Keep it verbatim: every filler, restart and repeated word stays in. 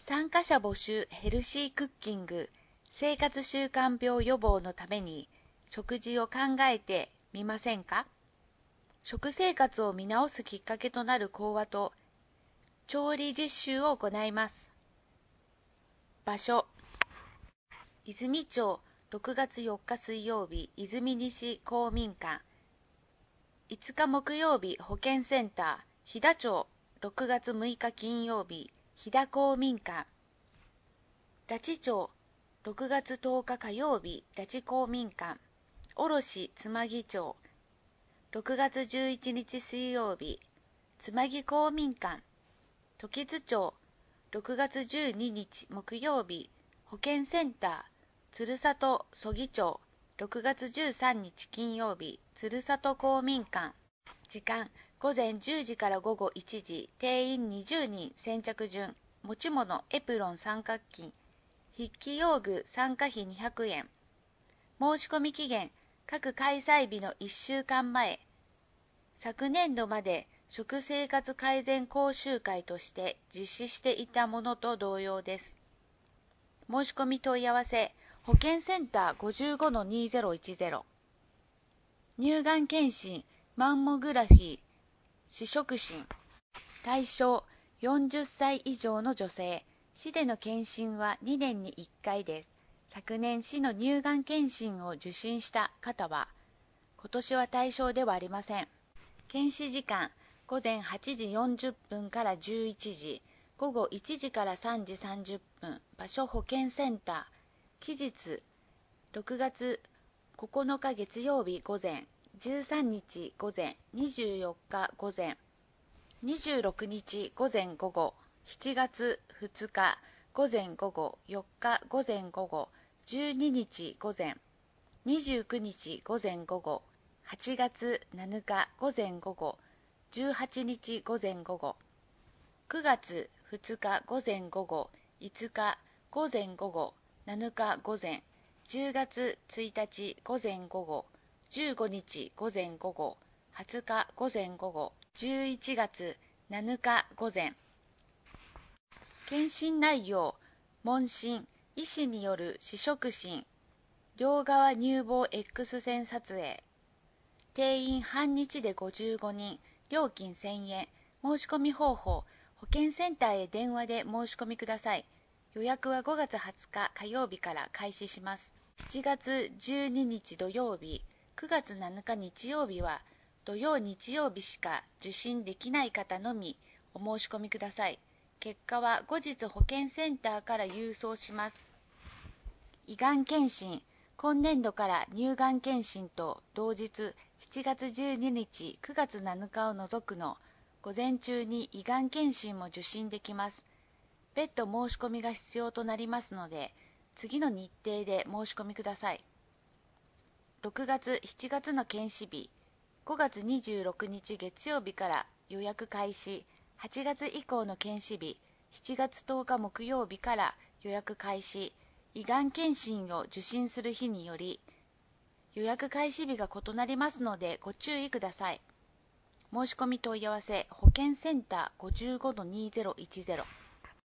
参加者募集ヘルシークッキング生活習慣病予防のために食事を考えてみませんか？食生活を見直すきっかけとなる講話と調理実習を行います。場所、泉町ろくがつよっか水曜日泉西公民館、いつか木曜日保健センター飛騨町ろくがつむいか金曜日飛騨公民館、大地町ろくがつとおか火曜日大地公民館、卸妻木町ろくがつじゅういちにち水曜日妻木公民館、時津町ろくがつじゅうににち木曜日保健センター鶴里曽木町ろくがつじゅうさんにち金曜日鶴里公民館、時間ごぜんじゅうじからごごいちじ、定員にじゅうにん、先着順、持ち物エプロン三角巾、筆記用具参加費にひゃくえん、申し込み期限各開催日のいっしゅうかんまえ、昨年度まで食生活改善講習会として実施していたものと同様です。申し込み問い合わせ保健センター ごじゅうごのにせんじゅう、乳がん検診、マンモグラフィー、視触診、対象よんじゅっさい以上の女性、市での検診はにねんにいっかいです。昨年市の乳がん検診を受診した方は、今年は対象ではありません。検視時間、ごぜんはちじよんじゅっぷんからじゅういちじ、ごごいちじからさんじさんじゅっぷん、場所保健センター、期日、ろくがつここのか月曜日午前、じゅうさんにち午前、にじゅうよっか午前、にじゅうろくにち午前午後、しちがつふつか午前午後、よっか午前午後、じゅうににち午前、にじゅうくにち午前午後、はちがつなのか午前午後、じゅうはちにち午前午後、くがつふつか午前午後、いつか午前午後、なのか午前、じゅうがつついたち午前午後、じゅうごにち午前午後、はつか午前午後、じゅういちがつなのか午前。検診内容、問診、医師による視触診、両側乳房 X 線撮影。定員半日でごじゅうごにん、料金せんえん。申し込み方法、保健センターへ電話で申し込みください。予約はごがつはつか火曜日から開始します。しちがつじゅうににち土曜日、くがつなのか日曜日は、土曜日曜日しか受診できない方のみお申し込みください。結果は後日保健センターから郵送します。胃がん検診、今年度から乳がん検診と同日しちがつじゅうににち、くがつなのかを除くの午前中に胃がん検診も受診できます。別途申し込みが必要となりますので、次の日程で申し込みください。ろくがつ、しちがつの検視日、ごがつにじゅうろくにち月曜日から予約開始、はちがつ以降の検視日、しちがつとおか木曜日から予約開始、胃がん検診を受診する日により、予約開始日が異なりますのでご注意ください。申し込み問い合わせ、保健センター ごじゅうごのにせんじゅう